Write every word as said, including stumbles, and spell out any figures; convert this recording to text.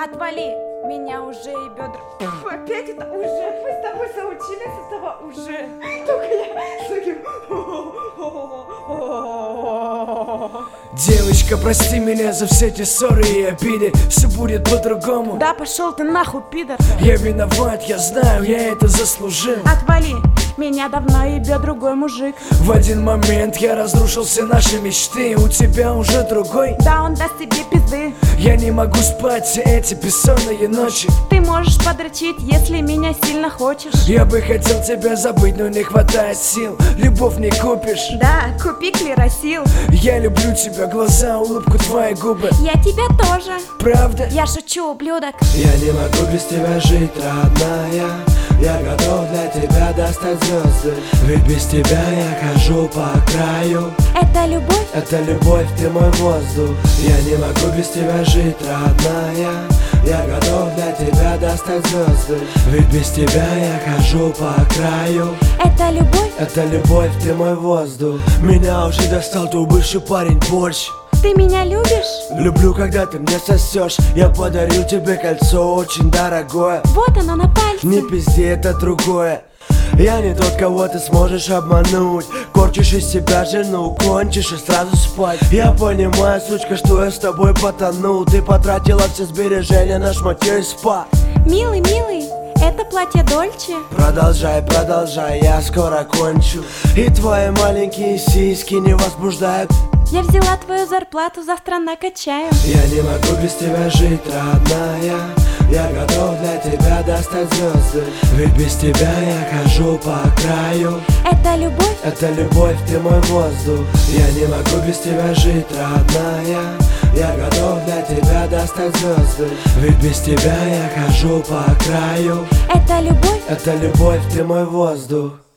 Отвали, меня уже и бедра. Фу, опять это уже. Мы с тобой заучились этого уже. Только я с таким... Девочка, прости меня за все эти ссоры и обиды. Все будет по-другому. Да пошел ты нахуй, пидор. Я виноват, я знаю, я это заслужил. Отвали, меня давно ебет другой мужик. В один момент я разрушил все наши мечты. У тебя уже другой. Да, он даст тебе пизды. Я не могу спать все эти бессонные ночи. Ты можешь подрочить, если меня сильно хочешь. Я бы хотел тебя забыть, но не хватает сил. Любовь не купишь. Да, купи клиросил. Я люблю тебя, глаза, улыбку, твои губы. Я тебя тоже. Правда? Я шучу, ублюдок. Я не могу без тебя жить, родная. Я готов для тебя достать звезды. Ведь без тебя я хожу по краю. Это любовь? Это любовь, ты мой воздух. Я не могу без тебя жить, родная. Я готов для тебя достать звезды. Ведь без тебя я хожу по краю. Это любовь? Это любовь, ты мой воздух. Меня уже достал твой бывший парень борщ. Ты меня любишь? Люблю, когда ты мне сосешь. Я подарил тебе кольцо очень дорогое. Вот оно на пальце. Не пизди, это другое. Я не тот, кого ты сможешь обмануть. Корчишь из себя жену, кончишь и сразу спать. Я понимаю, сучка, что я с тобой потонул. Ты потратила все сбережения на шматье и спа. Милый, милый, это платье Дольче. Продолжай, продолжай, я скоро кончу. И твои маленькие сиськи не возбуждают. Я взяла твою зарплату, завтра накачаю. Я не могу без тебя жить, родная. Я готов для тебя достать звезды. Ведь без тебя я хожу по краю. Это любовь? Это любовь, ты мой воздух. Я не могу без тебя жить, родная. Я готов для тебя достать звезды. Ведь без тебя я хожу по краю. Это любовь? Это любовь, ты мой воздух.